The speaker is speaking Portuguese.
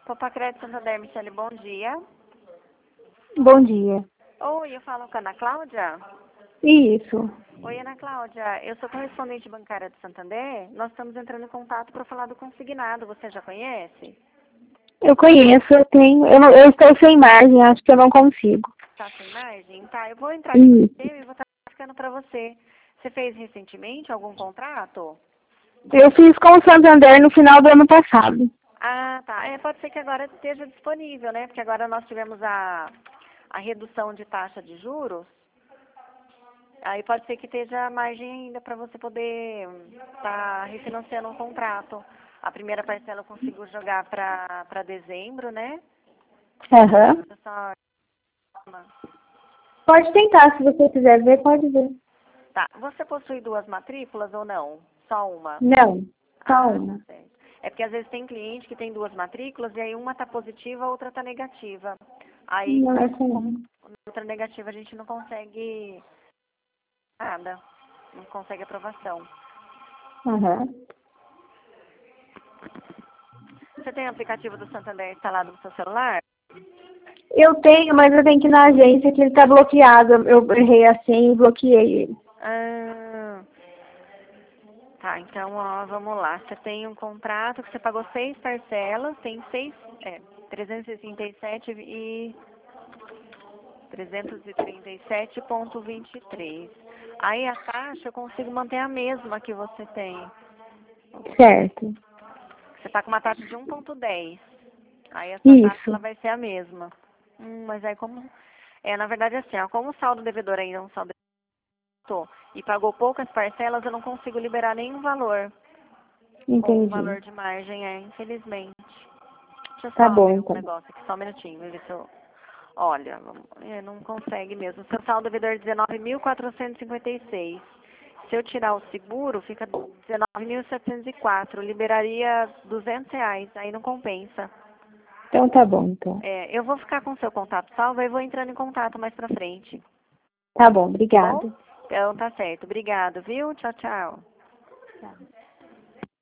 Copacrédito Santander, Michele, bom dia. Bom dia. Oi, eu falo com a Ana Cláudia. Isso. Oi, Ana Cláudia, eu sou correspondente bancária do Santander. Nós estamos entrando em contato para falar do consignado. Você já conhece? Eu conheço, eu estou sem margem, acho que eu não consigo. Tá sem margem? Tá, eu vou entrar aqui no sistema e vou estar ficando para você. Você fez recentemente algum contrato? Eu fiz com o Santander no final do ano passado. Ah, tá. Pode ser que agora esteja disponível, né? Porque agora nós tivemos a redução de taxa de juros. Aí pode ser que esteja margem ainda para você poder estar refinanciando um contrato. A primeira parcela eu consigo jogar para dezembro, né? Aham. Só- Pode tentar, se você quiser ver, pode ver. Tá. Você possui duas matrículas ou não? Só uma? Não, só Ah, uma. certo. É porque às vezes tem cliente que tem duas matrículas e aí uma tá positiva, a outra tá negativa. Aí, Não, essa como não. a outra negativa, a gente não consegue nada. Não consegue aprovação. Aham. Você tem o aplicativo do Santander instalado no seu celular? Eu tenho, mas eu tenho que ir na agência que ele está bloqueado. Eu errei a senha e bloqueei ele. Ah, tá, então, ó, vamos lá. Você tem um contrato que você pagou 6 parcelas, tem 337 e 337,23. Aí a taxa eu consigo manter a mesma que você tem. Certo. Você está com uma taxa de 1,10. Aí essa taxa ela Isso. vai ser a mesma. Mas aí como... na verdade assim, ó, como o saldo devedor ainda é um saldo devedor e pagou poucas parcelas, eu não consigo liberar nenhum valor com o Entendi. valor de margem, infelizmente. Deixa eu Tá só bom, ver um então. negócio aqui, só um minutinho, ver se eu... Olha, não consegue mesmo. Seu saldo devedor é 19.456. Se eu tirar o seguro, fica 19.704. Liberaria R$ 200. Aí não compensa. Então tá bom, então. Eu vou ficar com o seu contato salvo e vou entrando em contato mais pra frente. Tá bom, Tá bom? obrigada. Então tá certo. Obrigado, viu? Tchau, tchau. Tá.